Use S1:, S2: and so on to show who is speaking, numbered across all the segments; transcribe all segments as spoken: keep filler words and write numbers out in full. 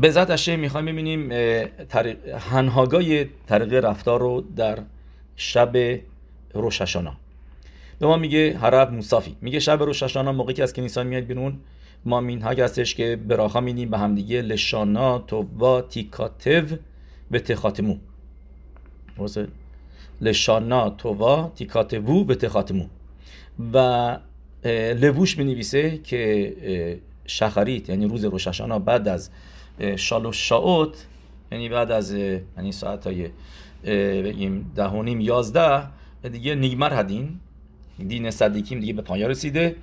S1: به ذات اشیاء میخوایم ببینیم طریق هنهاگای طریق رفتار رو در شب روش هاشانا. به ما میگه حرب موسافی، میگه شب روش هاشانا موقعی که از کنیسا میاد بیرون ما مینهاگ هستش که براخا میدیم به هم دیگه لشانا تووا تیکاتو و تخاتمو. درسته؟ لشانا تووا تیکاتو و تخاتمو. و لووش مینویسه که شخریت یعنی روز روش هاشانا بعد از شالوش شاوت، یعنی بعد از یعنی ساعتای بگیم ده و نیم یازده دیگه نیگمر هدین، دین صدیقیم دیگه به پایان رسیده.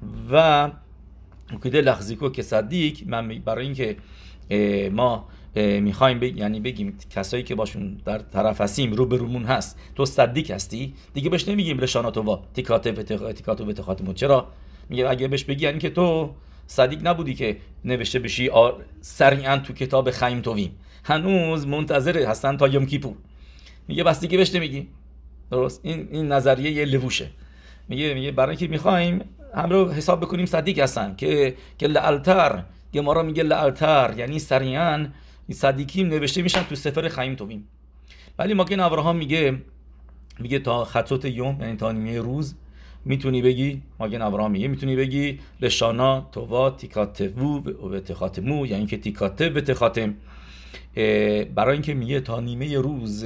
S1: و کده لحظیکو که صدیق من برای اینکه ما میخوایم بگ... یعنی بگیم کسایی که باشون در طرف هستیم رو به رومون هست تو صدیق هستی دیگه بهش نمیگیم لشاناتووا تیکاتو و تیکاتو و تخاتمو. چرا؟ میگه اگه بهش بگی یعنی که تو صدیق نبودی که نوشته بشی آر... سریعا تو کتاب خیم تویم، هنوز منتظر هستن تا یوم کیپور. میگه بس دیگه بهش نمیگی. درست؟ این این نظریه یه لووشه. میگه میگه برای اینکه میخوایم هم رو حساب بکنیم صدیق هستن که که لالتر گمارا میگه لالتر یعنی سریعا صدیقیم نوشته میشن تو سفر خیم تویم. ولی ماگن ابراهام میگه میگه تا خطوت یوم یعنی تا نیمه روز میتونی بگی، ماگن ابراهام میگه میتونی بگی لشانا تووا تیکاتو و تخاتمو، یعنی که تیکاتو و تخاتم. برای اینکه میگه تا نیمه روز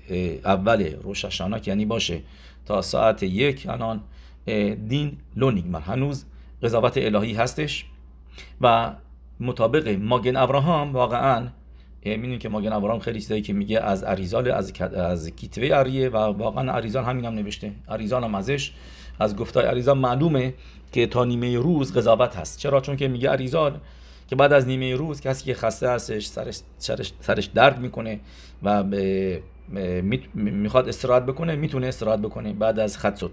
S1: اول روش هاشانا که یعنی باشه تا ساعت یک الان دین لو نیگمر، هنوز قضاوت الهی هستش. و مطابق ماگن ابراهام واقعا میدونیم که ماگن ابراهام خیلی چیزایی که میگه از اریزال از از کیتوه اریه و واقعا اریزال همین هم نوشته. اریزال هم ازش از گفتای اریزال معلومه که تا نیمه روز قضاوت هست. چرا؟ چون که میگه اریزال که بعد از نیمه روز کسی که خسته هستش سرش سرش, سرش درد میکنه و به میخواد استراحت بکنه میتونه استراحت بکنه بعد از خطسوت.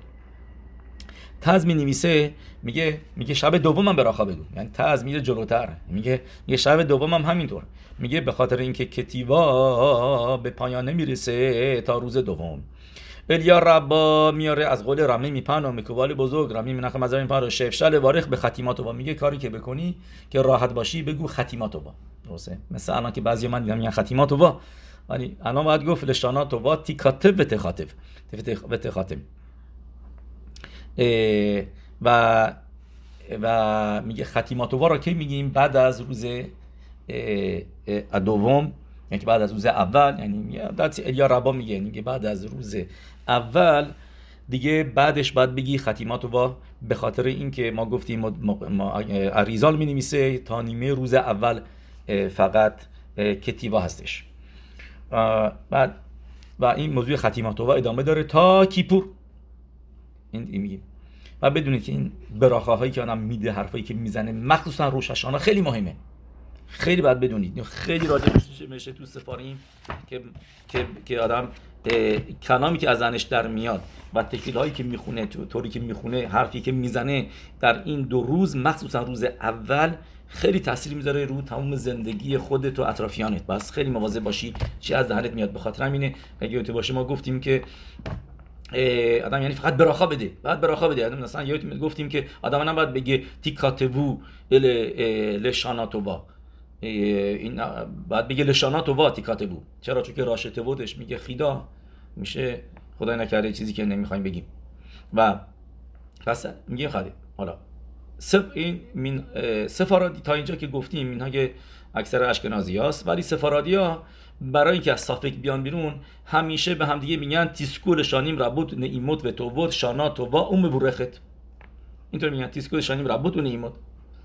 S1: تز می نویسه میگه میگه شب دومم براخا بگو، یعنی تز میره جلوتر میگه میگه شب دومم همینطور. میگه به خاطر اینکه کتیوا به پایان نمیرسه تا روز دوم. الیا ربا میاره از قول رمی میپن و میکوال بزرگ رمی منخ مزار میپن و شفشل وارخ به ختیماتو. میگه کاری که بکنی که راحت باشی بگو ختیماتو. درسته؟ مثلا الان که بعضی من دیدم میگن ختیماتو، ولی الان باید گفت لشاناتو تیکاتو و تخاتم و تخاتم. و و میگه ختیماتووا را که میگیم بعد از روز دوم، یعنی بعد از روز اول، یعنی الیا ربا میگه میگه بعد از روز اول دیگه بعدش بعد بگی ختیماتووا، به خاطر اینکه ما گفتیم ما, ما اریزال مینویسه تا نیمه روز اول فقط کتیوا هستش. بعد و این موضوع ختیماتووا ادامه داره تا کیپور. این میگیم و بدونید که این براخه هایی که آدم میده حرفایی که میزنه مخصوصا روش هاشانا خیلی مهمه. خیلی باید بدونید، خیلی راجعش میشه تو سفاریم که که که آدم کلامی که از ازش در میاد و تکلیل هایی که میخونه طوری که میخونه حرفی که میزنه در این دو روز مخصوصا روز اول خیلی تاثیر میذاره رو تمام زندگی خودت و اطرافیانت. بس خیلی مواظب باشی چی از دهنت میاد. به خاطر همینه اگه تو باشه ما گفتیم که آدم یعنی فقط براخا بده، بعد براخا بده. آدم مثلا یادت گفتیم که آدم نباید بگه تیکاتو ل لشاناتووا، این بعد بگه لشاناتووا تیکاتو. چرا؟ چون که راشته بودش میگه خیدا میشه خدای نکرده چیزی که نمیخوایم بگیم. و پس میگه خاله حالا سف این من سفارادی تا اینجا که گفتیم اینها که اکثر اشکنازیاست، ولی سفارادیا برای اینکه از صافک بیان بیرون همیشه به هم دیگه میگن تیسکول شانیم ربوت نعیمت و توبت شانا تووا اون مبورخت. اینطور میگن تیسکول شانیم ربوت و نعیمت.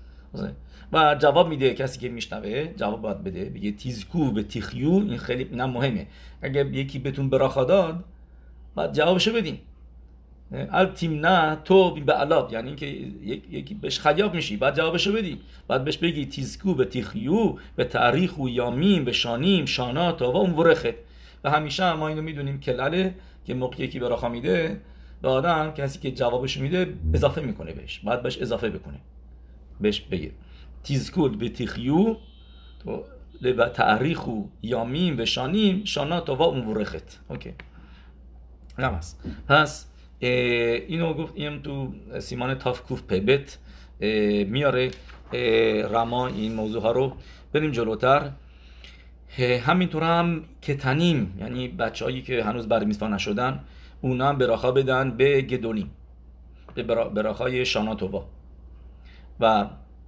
S1: و جواب میده کسی که میشنوه جواب باید بده بگه تیزکو و تیخیو. این خیلی اینم مهمه. اگه یکی بهتون براخا داد بعد جوابشو بدین. التیم نه تو به علاب، یعنی اینکه یکی بهش خیاب میشی بعد جوابشو بدی. بعد بهش بگی تیزکو و تیخیو و تاریخ و یامیم و شانیم شانا تا و اون ورخت. و همیشه ما اینو میدونیم که لاله که موقعی یکی براخا میده به آدم کسی که جوابشو میده اضافه میکنه بهش، بعد بهش اضافه بکنه بهش بگه تیزکو و تیخیو تو و تاریخ و یامیم و شانیم شانا تا و اون ورخت. اوکی نماز. پس اینو گفت این تو سیمان تافکوف پبت میاره رما این موضوع ها رو. بریم جلوتر. همینطور هم کتنیم، یعنی بچه‌هایی که هنوز بر میزبان نشدن، اونا هم براخا بدن به گدولیم، به براخای شاناتووا. و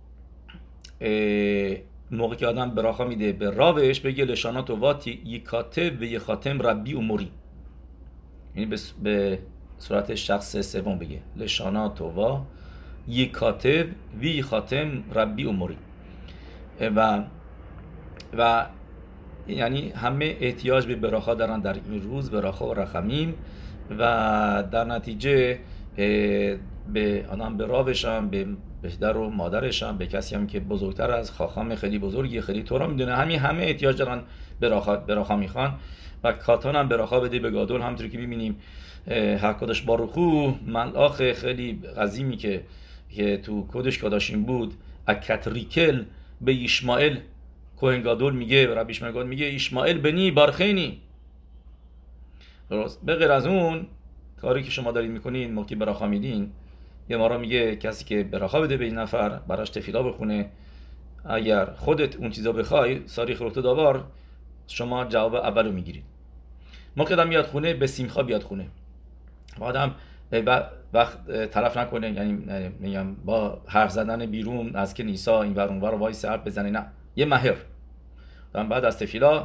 S1: موقع که آدم براخا میده به راوش بگه لشاناتووا یکاتب و یخاتم ربی اموری، یعنی به صورت شخص سوم بگه لشاناتووا یکاتب و یخاتم ربی اموری. و و یعنی همه احتیاج به براخا دارن در این روز، براخا و رحمیم، و در نتیجه به آدم به راوشم، به پدر و مادرشم، به کسی هم که بزرگتر از خاخام خیلی بزرگی خیلی تورا میدونه، همین همه احتیاج دارن براخا براخا میخوان. و کاتان هم براخا بده به گادول، همونطوری که میبینیم حقادش باروخو ملاخ خیلی عظیمی که که تو کدش کاداشین بود، اکتریکل به ایشمائیل کوهن گادول میگه، ربی ایشمائیل میگه ایشمائیل بنی بارخینی. درست. به غیر از اون کاری که شما دارید میکنین موقعی براخا میدین، یه مارا میگه کسی که براخا بده به این نفر براش تفیلا بخونه، اگر خودت اون چیزا بخوای ساری خروخت داوار، شما جواب اولو میگیرید. موقع آدم میاد خونه به سیمخا بیاد خونه، آدم وقت طرف نکنه، یعنی میگم با حرف زدن بیرون از که نیسا این ور اون ور وایس حرف بزنه، نه، یه مهر آدم بعد از تفیلا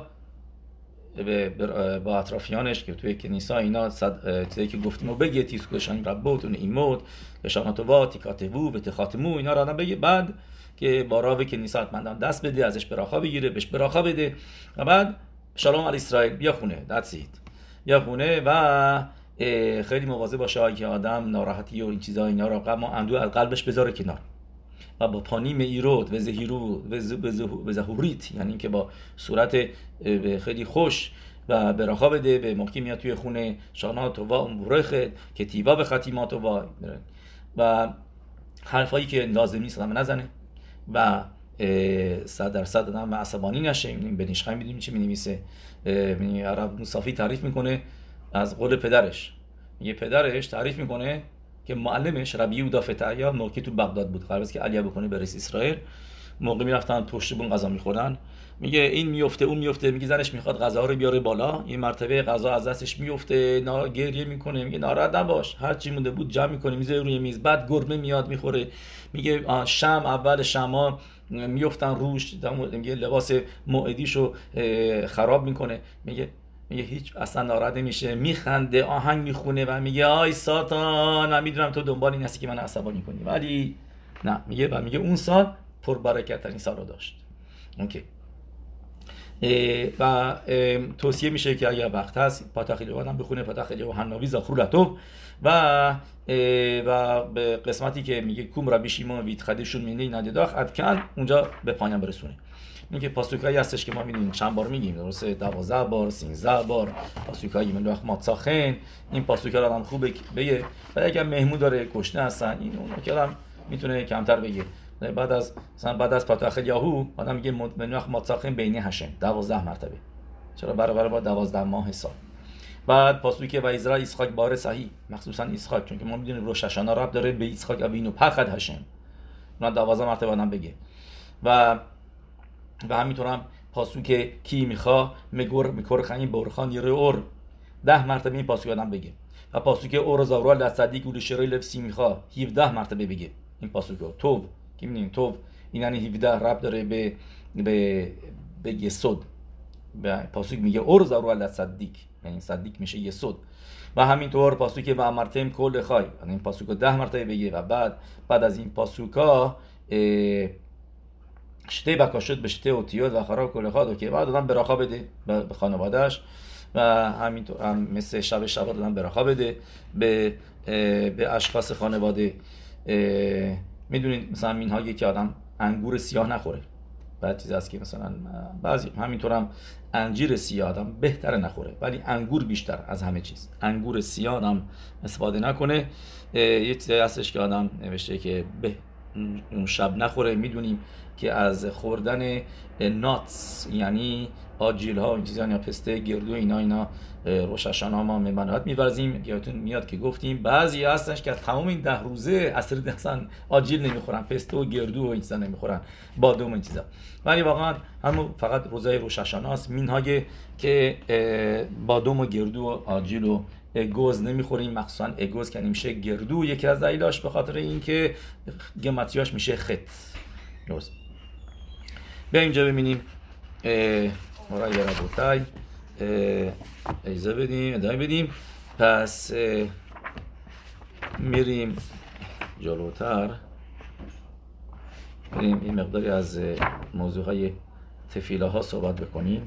S1: با اطرافیانش که توی کنیسا اینا چیزایی که گفتیم و بگه تیسکوشان ربوتون ایمود لشاناتووا تیکاتوو و تخاتمو، اینا رو آدم بگه، بعد که با راو کنیسا حتما دست بده، ازش براخا بگیره، بهش براخا بده، و بعد شالوم علی اسرائیل بیا خونه، that's it، بیا خونه. و خیلی مواظب باشه که آدم ناراحتی و این چیزا اینا رو غم و اندوه از قلبش بذاره کنار، و با پانی میرود و زهیرو و زهوریت، یعنی که با صورت خیلی خوش و براخا بده به موقعی میاد توی خونه، شاناتووا مبارخت کتیوا به خاتیماتووا، و حرفایی که لازم نیست آدم نزنه و صد درصد آدم عصبانی نشه. این بنیشخای میدونیم چی مینویسه، عرب مصافی تعریف میکنه از قول پدرش، میگه پدرش تعریف میکنه که معلمش ربی یهودا فتحیا موقعی تو بغداد بود، قرار بود که علیه بکنه به رئیس اسرائیل، موقع میرفتن پشت بون غذا میخوردن، میگه این میفته اون میفته، میگه زنش میخواد غذا رو بیاره بالا، این مرتبه غذا از دستش میفته، نا گریه میکنه، میگه ناراحت نباش، هر چی مونده بود جمع میکنی میذاری روی میز، بعد گربه میاد میخوره، میگه شم اول شما میافتن روش، میگه لباس موعدیشو خراب میکنه، میگه میگه هیچ اصلا ناراحت نمیشه، میخنده، آهنگ میخونه و میگه آی ساتان من میدونم تو دنبال این هستی که من عصبانی کنی، ولی نه، میگه و میگه اون سال پربرکت ترین سال رو داشت. اوکی. و توصیه میشه که اگر وقت هست پاتخ الیهو هم بخونه، پاتخ الیهو حناوی زخور لطوف، و و به قسمتی که میگه کوم ربی شیمون ویتخدشون مینی ندیداخ ادکن اونجا به پایان برسونه. این که پاسوکایی هستش که ما می‌بینیم چند بار میگیم، درسته دوازده بار، سیزده بار پاسوکایی ملوخ ماتساخن، این پاسوکا رو آدم خوبه بگه، و اگر مهمون داره گشنه هستن این اونو که آدم میتونه کمتر بگه. بعد از مثلا بعد از پاتخ یاهو آدم میگه ملوخ ماتساخن بینی هشم دوازده مرتبه، چرا برابر با دوازده ماه سال. بعد پاسوکه و ایزرا اسحاق بار صحیح، مخصوصا اسحاق، چون که ما میدونیم روش هاشانا رب داره به اسحاق اوینو پخد هشم، اونا دوازده مرتبه آدم بگه. و و همینطور هم پاسوک کی میخوا مگور میکور خنی برخان یره اور ده مرتبه این پاسوک آدم بگه. و پاسوک اور زاورا لصدیق گول شرای لفسی میخوا هفده مرتبه بگه این پاسوکو توب که میبینیم توب این یعنی هفده رب داره به به به یسود. به پاسوک میگه اور زاورا لصدیق یعنی صدیق میشه یسود. و همینطور پاسوک و مرتم کل خای یعنی این پاسوکو ده مرتبه بگه. و بعد بعد از این پاسوکا شته بکاشت به شته اوتیود و خراب کل خاد که بعد دادن براخا بده به خانواده‌اش، و همینطور هم مثل شب شب دادن براخا بده به به اشخاص خانواده. میدونید مثلا اینهایی که آدم انگور سیاه نخوره، بعد چیز هست که مثلا بعضی همینطور هم انجیر سیاه آدم بهتره نخوره، ولی انگور بیشتر از همه چیز انگور سیاه آدم استفاده نکنه. یه چیزی هستش که آدم نوشته که به اون شب نخوره. میدونیم که از خوردن ناتس یعنی آجیل ها این چیزا، یا پسته گردو اینا اینا روش هاشانا ما ممنوعات می‌ورزیم. یادتون میاد که گفتیم بعضی هستش که تمام این ده روزه اصلا اصلا آجیل نمیخورن، پسته و گردو و این چیزا نمیخورن، بادام این چیزا. ولی واقعا همون فقط روزه روش هاشانا است مینهاگه که بادام و گردو و آجیل و اگوز نمیخوریم، مخصوصا اگوز که میشه گردو. یکی از دلایلش به خاطر اینکه گمتریاش میشه خط. درست. بیا اینجا ببینیم مرای ربوتای ایزا بدیم ادامه بدیم. پس میریم جلوتر، بریم این مقداری از موضوع های تفیله ها صحبت بکنیم.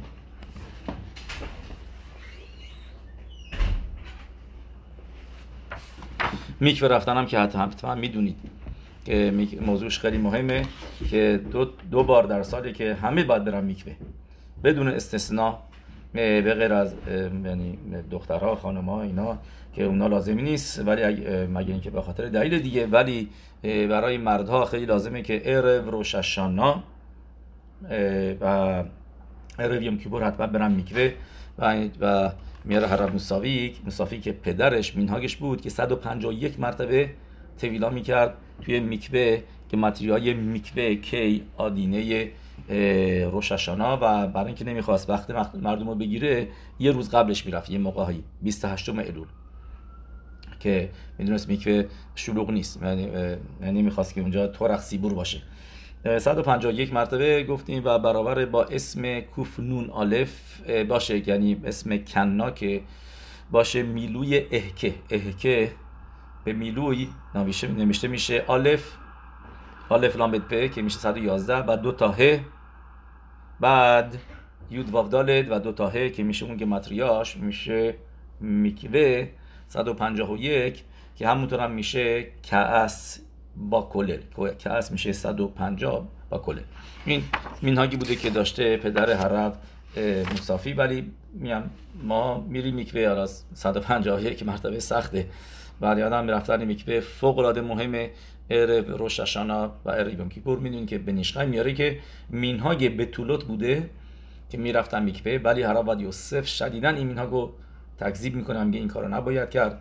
S1: میکوه رفتن هم که حتی حتما میدونید که موضوعش خیلی مهمه که دو, دو بار در سالی که همه باید برن میکوه بدون استثناء، به غیر از یعنی دخترها خانم‌ها اینا که اونا لازمی نیست، ولی مگه اینکه به خاطر دلیل دیگه. ولی برای مردها خیلی لازمه که عرب روش هاشانا و عرب یوم کیپور حتما برن میکوه. و و میاره هرب موساوی موساوی که پدرش مینهاگش بود که صد و پنجاه و یک مرتبه طویلا میکرد توی میکوه که متریای میکوه کی آدینه روش هاشانا، و برای اینکه نمیخواست وقت مردم رو بگیره یه روز قبلش میرفت، یه موقع هایی بیست و هشتم الول که میدونست میکوه شلوغ نیست، یعنی نمیخواست که اونجا تورخ سیبور باشه. صد و پنجاه و یک مرتبه گفتیم و برابر با اسم کوف نون آلف باشه، یعنی اسم کنا که باشه میلوی اهکه. اهکه به میلوی نمیشته میشه آلف آلف لامد په که میشه صد و یازده، بعد دو تا ه، بعد یود واو دالت و دو تا ه که میشه اون گمتریاش میشه میکوه صد و پنجاه و یک که همونطور هم میشه کاس با کلل. کاس میشه صد و پنجاه با کلل. این مینهاگی بوده که داشته پدر هرب موسافی. ولی میام ما میریم میکوه حالا صد و پنجاه و یک مرتبه سخته، ولی آدم میرفتن میکوه فوق العاده مهمه. عرب روش هاشانا و عرب یوم کیپور میدونین که به نشخای میاره که مینهاگ بتولوت بوده که میرفتن میکوه، ولی هرب و یوسف شدیداً این مینهاگو تکذیب میکنه، میگه این کارو نباید کرد.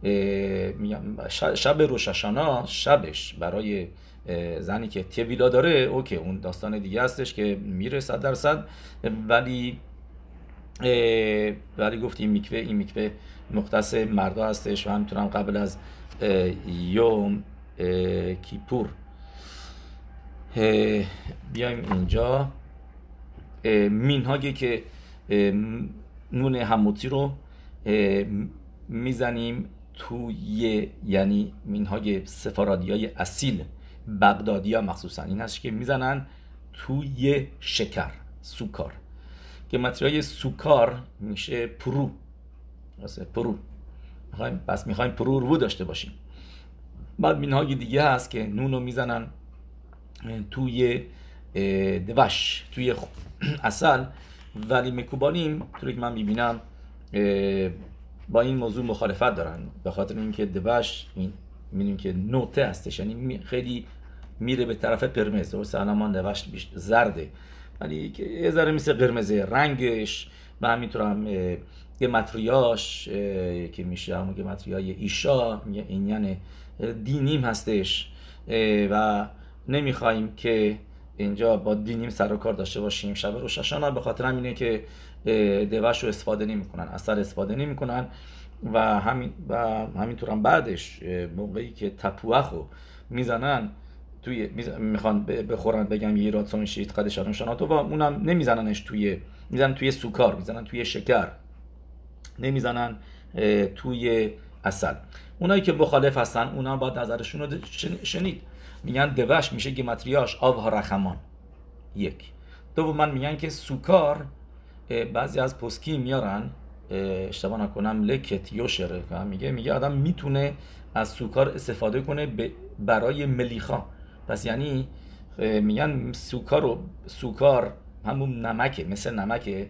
S1: شب روش هاشانا شبش برای زنی که تیویلا داره اوکی، اون داستان دیگه هستش که میره صد درصد، ولی ولی گفتیم میکوه این میکوه مختص مردا هستش و همینطورم قبل از یوم کیپور. بیایم اینجا مینهاگه که نون هموتی رو میزنیم توی، یعنی مینهاگ سفارادیای اصیل بغدادیا مخصوصا این هست که میزنن توی شکر سوکار که متریای سوکار میشه پرو، واسه پرو میخوایم بس میخوایم پرو رو داشته باشیم. بعد مینهاگ دیگه هست که نون رو میزنن توی دوش توی اصل، ولی مکوبانیم طوری که من میبینم با این موضوع مخالفت دارن، به خاطر اینکه دوش این میدونیم که نوته هستش، یعنی خیلی میره به طرف قرمز. درسته الان دوش زرده ولی یه ذره مثل قرمزه رنگش، و همینطور هم گمتریاش که میشه همون گمتریای ایشا این یعنی دینیم هستش و نمیخوایم که اینجا با دینیم سر و کار داشته باشیم شب روش هاشانا. به خاطر همینه که دوش رو استفاده نمیکنن، اثر استفاده نمیکنن و همین و همینطور هم بعدش موقعی که تپوخو میزنن توی میخوان بخورن بگم یه رات سون شیت قدش شاناتو و اونم نمیزننش توی، میزنن توی سوکار، میزنن توی شکر، نمیزنن توی عسل. اونایی که مخالف هستن اونا باید نظرشون رو شنید، میگن دوش میشه گمتریاش آوها رخمان یک. دوم میگن که سوکار بعضی از پسکی میارن اشتباه نکنم لکت یوشر میگه میگه آدم میتونه از سوکار استفاده کنه برای ملیخا. پس یعنی میگن سوکار و سوکار همون نمکه، مثل نمکه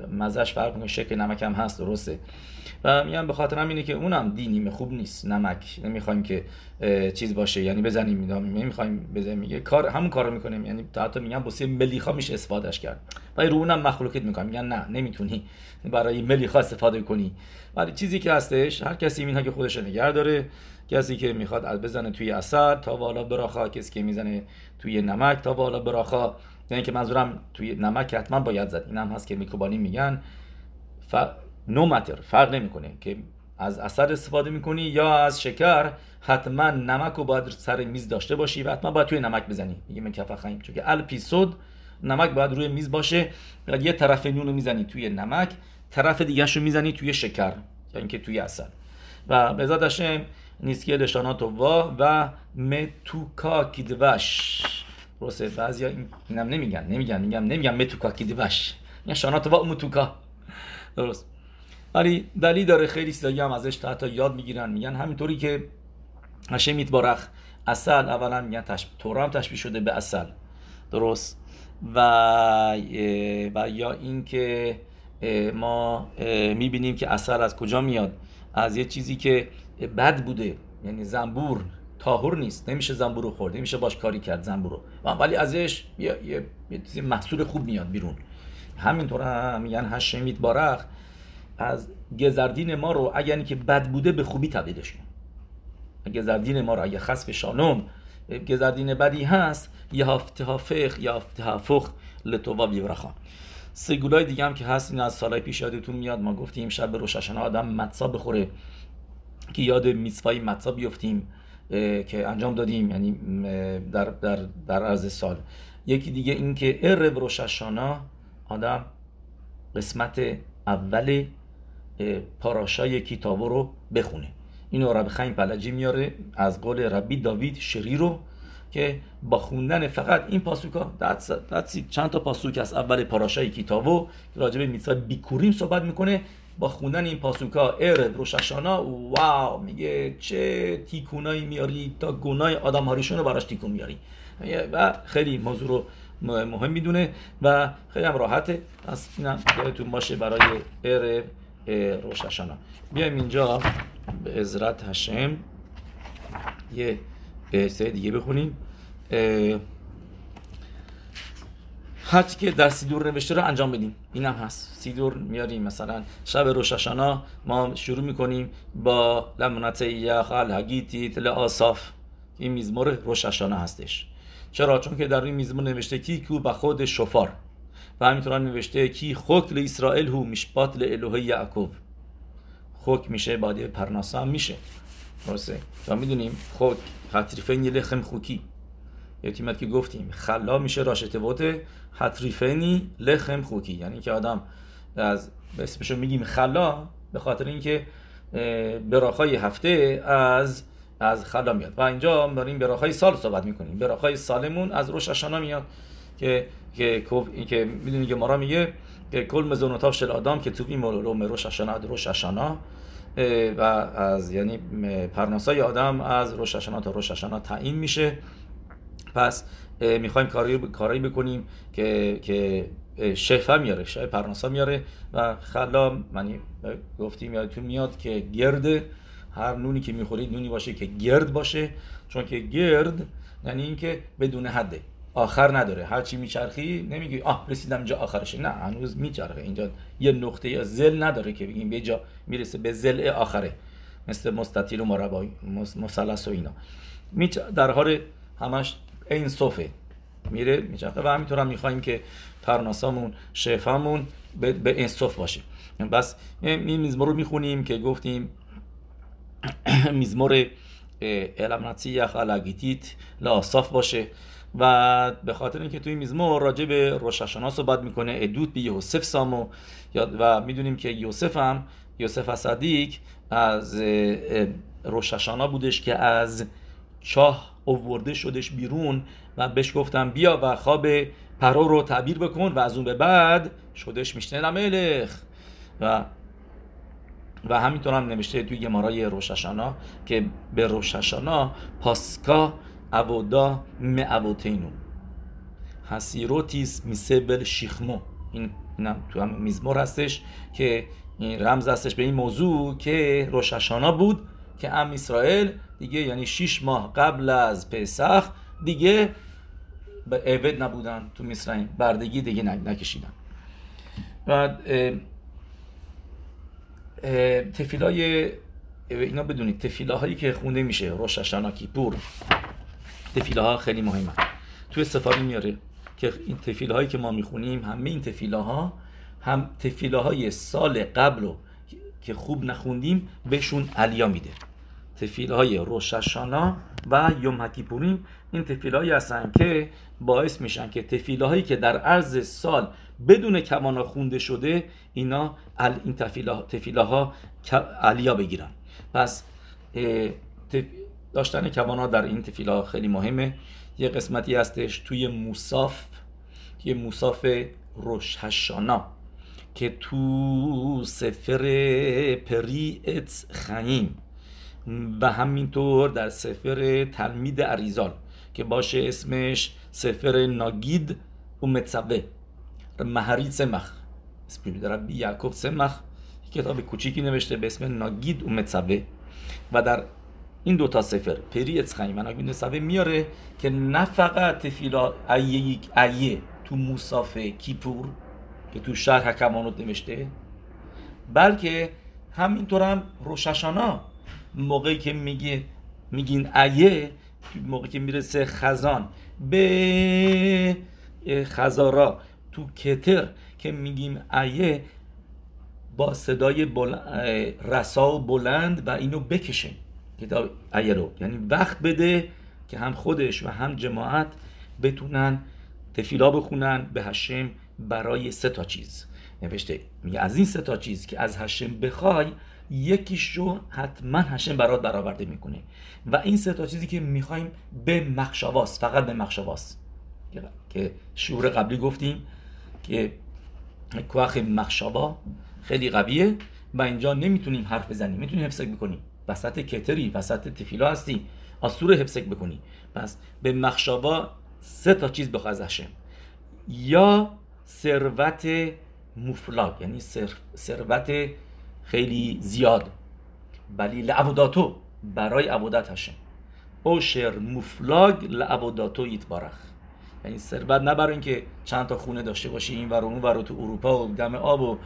S1: مزهش فرق میکنه، شکل نمک هم هست، درسته. و میگم به خاطر همینه که اونم دینیم خوب نیست، نمک نمیخوایم که چیز باشه، یعنی بزنیم میدام نمیخوایم بزنیم، میگه کار همون کارو میکنیم، یعنی حتی میگم واسه ملیخا میشه استفادهش کرد، ولی رو اونم مخلوقیت میکنن، میگن نه نمیتونی برای ملیخا استفاده کنی. ولی چیزی که هستش هر کسی اینها که خودش نگه داره، کسی که میخواد بزنه توی عسل تا والا براخا، کسی که میزنه توی نمک تا والا براخا، یعنی که منظورم توی نمک حتما باید زد. اینم هست که میکروبانی میگن ف... نو ماتر، فرق نمیکنه که از عسل استفاده میکنی یا از شکر، حتما نمک رو باید سر میز داشته باشی و حتما باید توی نمک بزنی. میگه من کفا خیم، چون که الپیسود نمک باید روی میز باشه، یه طرف نون رو میزنی توی نمک، طرف دیگه‌شو میزنی توی شکر یا اینکه توی عسل. و به ذات هاشم نیسکی لشانات و و متوکا کیدوش. درسته، بعضیا اینم نمیگن نمیگن میگم نمیگم متوکا کیدوش، میگن شانات و متوکا، درست. ولی دلیل داره، خیلی چیزایی هم ازش تا یاد میگیرن، میگن همینطوری که هاشم میتبارخ عسل اولا میگن تشبیه تورام تشبیه شده به عسل، درست. و و یا این که ما میبینیم که عسل از کجا میاد، از یه چیزی که بد بوده، یعنی زنبور طاهر نیست، نمیشه زنبور رو خورد، نمیشه باش کاری کرد زنبور رو، ولی ازش یه یه, یه محصول خوب میاد بیرون. همینطور هم میگن هاشم میتبارخ از گزردین ما رو اگر که بد بوده به خوبی تبدیلش کن. گزردین ما رو اگه خسف شانم گزردین بدی هست، یا هفتهافخ یا هفتهافخ لطوا بیورخا. سگولای دیگه هم که هست، این از سالهای پیش یادتون میاد ما گفتیم شب روش هاشانا آدم متسا بخوره که یاد میtzvah متسا بیفتیم که انجام دادیم، یعنی در در در عرض سال. یکی دیگه این که عرب روش هاشانا آدم قسمت اول پاراشای کتابو رو بخونه. اینو رب خیم پلجی میاره از قول ربی داوید شری رو که با خوندن فقط این پاسوکا دادسی چند تا پاسوک از اول پاراشای کتابو که راجع به میtzvah بیکوریم صحبت میکنه، با خوندن این پاسوکا عرب روش هاشانا واو میگه چه تیکونایی میاری تا گناه آدم هاریشون رو براش تیکون میاری و خیلی موضوع رو مهم میدونه و خیلی هم راحته. از اینم یادتون باشه برای عرب روش هاشانا. بیایم اینجا به عزرت هشم یه سه دیگه بخونیم. حتی که در سیدور نوشته رو انجام بدیم. این هم هست، سیدور میاریم مثلا شب روش هاشانا ما شروع میکنیم با لمنت یخل هگیتیت لآصاف، این مزمور روش هاشانا هستش. چرا؟ چون که در این مزمور نوشته کی کو با خود شفار و همینطور نوشته کی خوک لاسرائیل هو مشپات لالوه یعقوب، خوک میشه بعد پرناسا هم میشه، درسته. تا میدونیم خوک حتریفین لخم خوکی، یه تیمت که گفتیم خلا میشه راشته بوته حتریفینی لخم خوکی، یعنی که آدم از اسمشو میگیم خلا به خاطر اینکه براخای هفته از از خلا میاد. و اینجا داریم براخای سال صحبت میکنیم، براخای سالمون از روش هاشانا میاد که که این که میدونی که مارا میگه که کل مزونوتاف شل آدم که توی مولوم روش هاشانا روش هاشانا و از یعنی پرناسای آدم از روش هاشانا تا روش هاشانا تعیین میشه. پس میخوایم کاری کاری بکنیم که که شفا میاره، شفا پرناسا میاره و خلا منی گفتیم یادتون میاد که گرد هر نونی که میخورید نونی باشه که گرد باشه، چون که گرد یعنی این که بدون حده، آخر نداره، هر چی میچرخی نمیگی آه رسیدم اینجا آخرشه، نه هنوز میچرخه، اینجا یه نقطه یا زل نداره که بگیم به جا میرسه به زل آخره، مثل مستطیل و مربع مثلث و اینا میچ در حال همش این صفه میره میچرخه. و همینطور هم میخوایم که پرناسامون شفامون به, به این صف باشه. بس این مزمور رو میخونیم که گفتیم مزمور الامناتی یخالگیتیت لآصاف باشه و به خاطر اینکه توی مزمور راجع به روش هاشانا صحبت میکنه، ادوت به یوسف سامو و میدونیم که یوسف هم یوسف صدیق از روش هاشانا بودش که از چاه آورده شدش بیرون و بهش گفتم بیا و خواب پرو رو تعبیر بکن و از اون به بعد شدش میشنه لملخ. و و همینطور هم نوشته توی گمارای روش هاشانا که به روش هاشانا پاسکا عبودا معبوتینو حسیروتیس میسبل شیخمو، این اینم تو هم میزمور هستش که این رمز هستش به این موضوع که روش هاشانا بود که ام اسرائیل دیگه یعنی شش ماه قبل از پسخ دیگه به عبد نبودن تو مصر، بردگی دیگه نکشیدن. بعد تفیلای اینا بدونید تفیله هایی که خونده میشه روش هاشانا کیپور، تفیله ها خیلی مهمه. توی سفاری میاره که این تفیله هایی که ما میخونیم همه این تفیله ها هم تفیله های سال قبل رو که خوب نخوندیم بهشون علیا میده. تفیله های روش هاشانا و یوم کیپوریم این تفیله هایی هستن که باعث میشن که تفیله هایی که در عرض سال بدون کمانا خونده شده اینا این تفیله, تفیله ها علیا بگیرن. پس داشتن کمانا در این تفیله ها خیلی مهمه. یه قسمتی هستش توی موساف، یه موساف روش هاشانا که تو سفر پری عץ خیم و همینطور در سفر تلمید اریزال که باشه اسمش سفر ناگید و متصوه مهری سمخ، اسم ربی یعقوب سمخ کتاب کوچیکی نوشته به اسم ناگید و متصوه. و در این دوتا سفر پری عץ خیم و ناگید و متصوه میاره که نه فقط تفیلا ایه ایه تو موساف کیپور که تو شرح کمانوت نوشته، بلکه همینطور هم روش هاشانا موقعی که میگه میگین ایه، موقعی که میرسه خزان به خزارا تو کتر که میگیم ایه با صدای بلند رسا و بلند و اینو بکشه کتاب ایه رو، یعنی وقت بده که هم خودش و هم جماعت بتونن تفیلا بخونن به هشم برای سه تا چیز نوشته. میگه از این سه تا چیز که از هشم بخوای یکیشو حتما هشم برات برآورده میکنه و این سه تا چیزی که میخوایم به مخشواست، فقط به مخشواست که شعور قبلی گفتیم که کوخ مخشوا خیلی قویه و اینجا نمیتونیم حرف بزنیم، میتونیم حفظک بکنیم. وسط کتری، وسط تفیلا هستی، آسور حفظک بکنی. پس به مخشوا سه تا چیز بخواه از هشم، یا ثروت مفلاگ یعنی ثروت خیلی زیاد ولی لعبوداتو برای عبودت هشم، اوشر مفلاگ لعبوداتو یتبارخ، یعنی ثروت نه برای اینکه چند تا خونه داشته باشی این ور و اون ور تو اروپا و دم آب و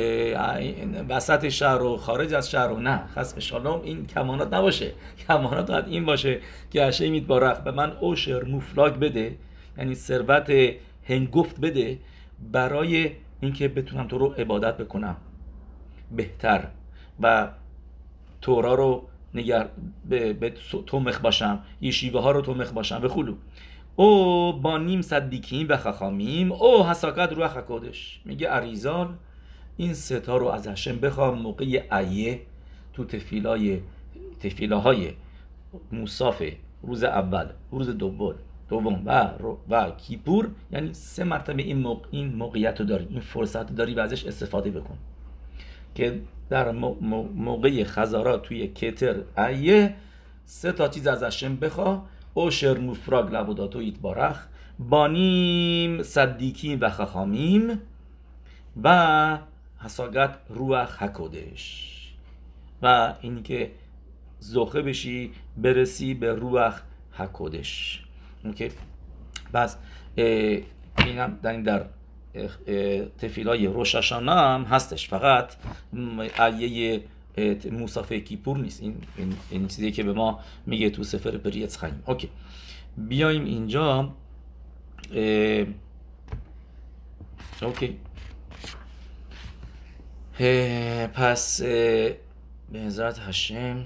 S1: وسط شهر و خارج از شهر و نه خسب شالوم این کمانات نباشه. کمانات باید این باشه که هشم یتبارخ به من اوشر مفلاگ بده، یعنی ثروت هنگفت بده برای اینکه بتونم تو رو عبادت بکنم بهتر و تورا رو نگر به, به تومخ باشم، یشیوه ها رو تومخ باشم به خلو. او بانیم صدیکیم و خخامیم او حساکت روح حکودش. میگه اریزال این ستا رو از هشم بخوام موقع ایه تو تفیلای تفیلاهای موساف روز اول، روز دوم دوم و و کیپور، یعنی سه مرتبه این موقع این موقعیت رو داری، این فرصت رو داری و ازش استفاده بکن که در موقع خزارا توی کتر ایه سه تا چیز از هشم بخوا: اوشر مفراگ لعبوداتو یتبارخ، بانیم صدیکیم و خخامیم و حساگت روح حکودش. و اینی که زوخه بشی برسی به روح حکودش. اوکی. بس اینم در این در تفیلای روش هاشانا هم هستش، فقط ایه موساف کیپور نیست. این این, این چیزی که به ما میگه تو سفر پری عץ خیم. اوکی، بیایم اینجا. اه... اوکی اه... پس اه... به حضرت هشم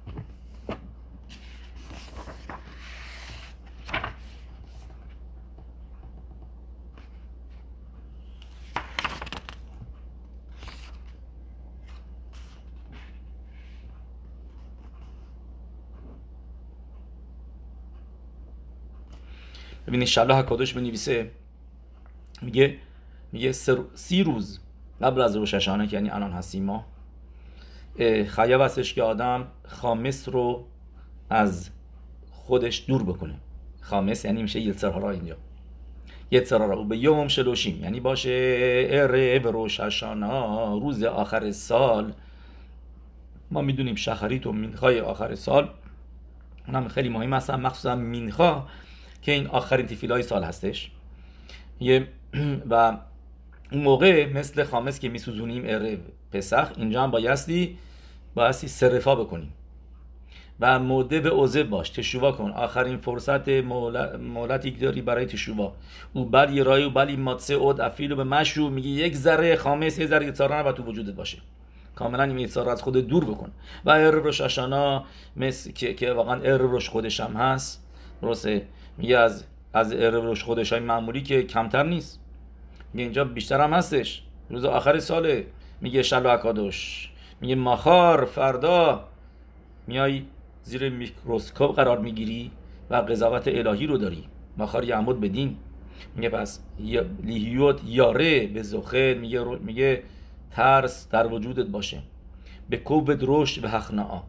S1: ببینید شلاح کادوش بنویسه، میگه میگه سی روز قبل از روش هاشانا که یعنی الان هستیم ما، خیاب هستش که آدم خامس رو از خودش دور بکنه. خامس یعنی میشه یلسر هارا اینجا یتسرا را و به یوم شلوشیم، یعنی باشه عرب روش هاشانا، روز آخر سال. ما میدونیم شخریت و مینخای آخر سال اونم خیلی مهم هستن، مخصوصا مینخا که این آخرین تفیلای سال هستش. یه و اون موقع مثل خامس که میسوزونیم عرب پسخ، اینجا هم بایستی بایستی سرفا بکنیم و موده به عوضه باش، تشووا کن، آخرین فرصت مولتی که داری برای تشووا. او بلی رای و بلی ماتسه اود افیلو به مشو، میگه یک ذره خامس، یک ذره یتسارا نباید تو وجودت باشه، کاملا این یتسارا از خودت دور بکن. و عرب روش هاشانا مثل که, که واقعا عرب روش خودش هم هست، درسته، میگه از از عرب روش خودش های معمولی که کمتر نیست، میگه اینجا بیشتر هم هستش، روز آخر ساله. میگه شلو اکادوش، میگه ماخار فردا میای زیر میکروسکوپ قرار میگیری و قضاوت الهی رو داری، ماخار یعمود بدین. میگه پس لیهیوت یاره به زخه، میگه میگه ترس در وجودت باشه، به کوبت رشد و حخناء.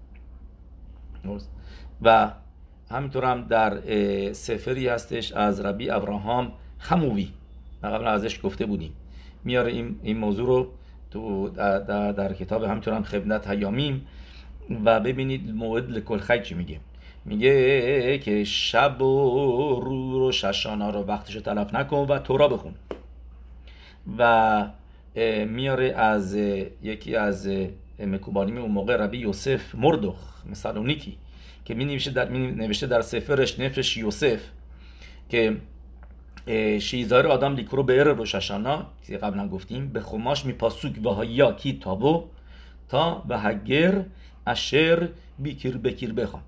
S1: و همینطور هم در سفری هستش از ربی ابراهام خمووی، قبلا ازش گفته بودیم، میاره این این موضوع رو تو در, در, در کتاب همینطور هم خدمت هیامیم. و ببینید موعد لکل خی چی میگه. میگه که شب و روش هاشانا رو وقتشو تلف نکن و تورا بخون. و میاره از یکی از مکوبانیم اون موقع ربی یوسف مردخ مسالونیکی که می نوشته در, می نوشته در سفرش نفرش یوسف که شیزار آدم لیکرو به عرب روش هاشانا که قبلا گفتیم به خماش می پاسوک و هایا کی تابو تا به هگر اشر بیکر بکیر بخوام.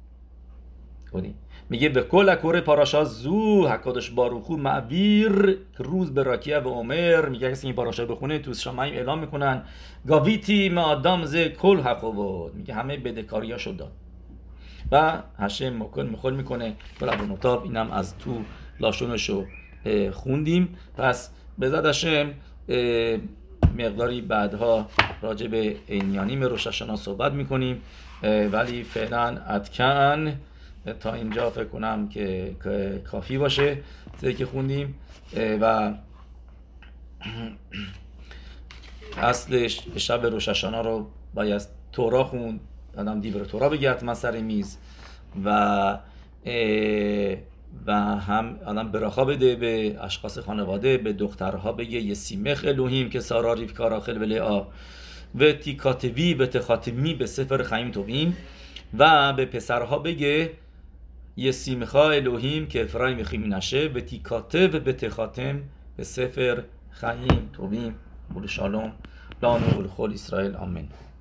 S1: میگه به کل اکور پاراشا زو حکادش باروخو معویر روز به راکیه و عمر. میگه کسی این پاراشا بخونه تو شمعیم اعلام میکنن گاویتی ما آدم زه کل حقوود، میگه همه بدهکاریا شد داد. و هشم مکن مخول میکنه بلابون اتاب. اینم از تو لاشونشو خوندیم. پس به زد هشم مقداری بعدها راجع به اینیانیم روش هاشانا صحبت میکنیم، ولی فعلا اتکن تا اینجا فکر کنم که کافی باشه چیزی که خوندیم. و اصلش شب روش هاشانا رو باید تورا خوند، آدم دیور تورا بگه حتما سر میز و و هم آدم براخا بده به اشخاص خانواده، به دخترها بگه یه سیمخ الوهیم که سارا ریفکا راخل و لعا و تیکاتوی و تخاتمی به سفر خیم توبیم، و به پسرها بگه یه سیمخا الوهیم که افرایم خیمی نشه و تیکاته و به تخاتم به سفر خیم توبیم. بول شالوم لانو بول خول اسرائیل آمین.